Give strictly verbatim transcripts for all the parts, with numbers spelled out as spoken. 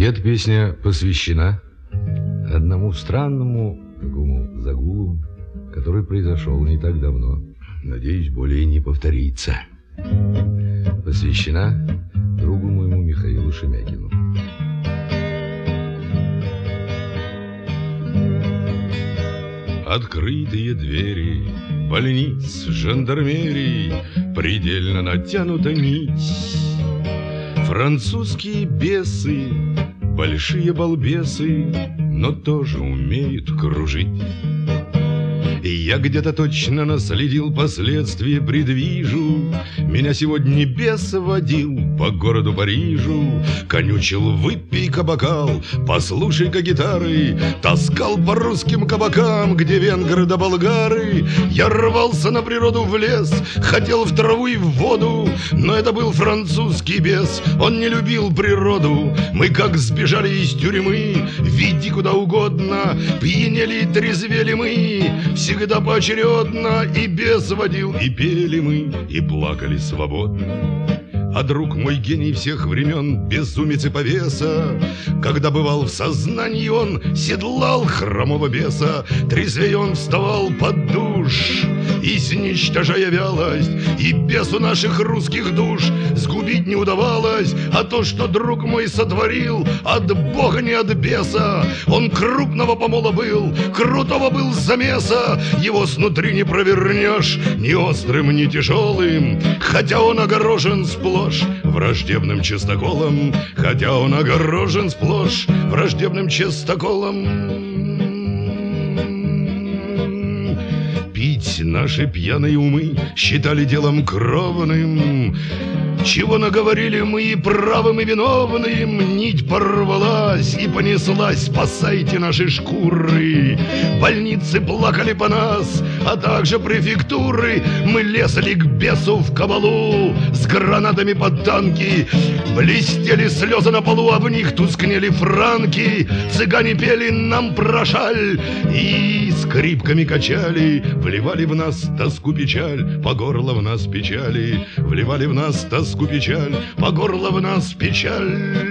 И эта песня посвящена одному странному такому загулу, который произошел не так давно. Надеюсь, более не повторится. Посвящена другу моему Михаилу Шемякину. Открытые двери больниц, жандармерий, предельно натянута нить. Французские бесы, большие балбесы, но тоже умеют кружить. И я где-то точно наследил последствия, предвижу. Меня сегодня бес водил по городу Парижу. Конючил: выпей-ка бокал, послушай-ка гитары. Таскал по русским кабакам, где венгры да болгары. Я рвался на природу в лес, хотел в траву и в воду, но это был французский бес, он не любил природу. Мы как сбежали из тюрьмы, веди куда угодно, пьянели и трезвели мы всегда поочередно, и бес водил, и пели мы, и плакали свободно. А друг мой, гений всех времен, безумец и повеса, когда бывал в сознании, он седлал хромого беса. Трезвее он вставал под душ, изничтожая вялость, и бесу наших русских душ сгубить не удавалось. А то, что друг мой сотворил, от Бога не от беса. Он крупного помола был, крутого был замеса. Его снутри не провернешь ни острым, ни тяжелым, хотя он огорожен сплошь враждебным чистоколом, хотя он огорожен сплошь враждебным чистоколом. Пить наши пьяные умы считали делом кровным. Чего наговорили мы и правым, и виновным. Нить порвалась и понеслась: спасайте наши шкуры. Больницы плакали по нас, а также префектуры. Мы лезли к бесу в кабалу с гранатами под танки. Блестели слезы на полу, а в них тускнели франки. Цыгане пели нам про шаль и скрипками качали. Вливали в нас тоску, печаль, по горло в нас печали. Вливали в нас тоску, печаль, по горло в нас печаль.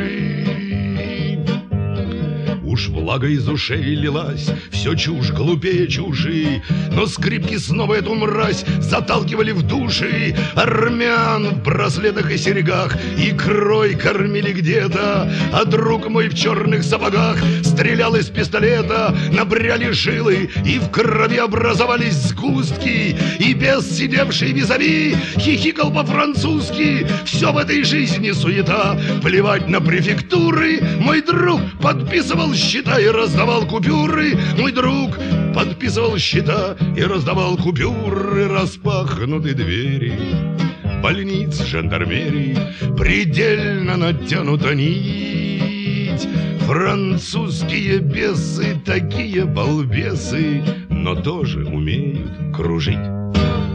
Уж влага из ушей лилась, все чушь глупее чуши, но скрипки снова эту мразь заталкивали в души. Армян в браслетах и серьгах икрой кормили где-то, а друг мой в черных сапогах стрелял из пистолета. Набряли жилы, и в крови образовались сгустки, и бес, сидевший визави, хихикал по-французски. Все в этой жизни суета, плевать на префектуры. Мой друг подписывал счета и раздавал купюры. Мой друг подписывал счета и раздавал купюры. Распахнуты двери больниц, жандармерий, предельно натянута нить. Французские бесы такие балбесы, но тоже умеют кружить.